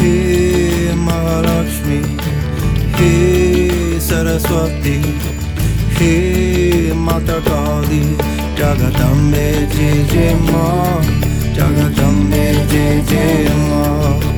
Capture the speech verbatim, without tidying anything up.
हे महालक्ष्मी, हे सरस्वती, हे माता काली, जगदम्बे जय जय माँ, जगदम्बे जय जय माँ।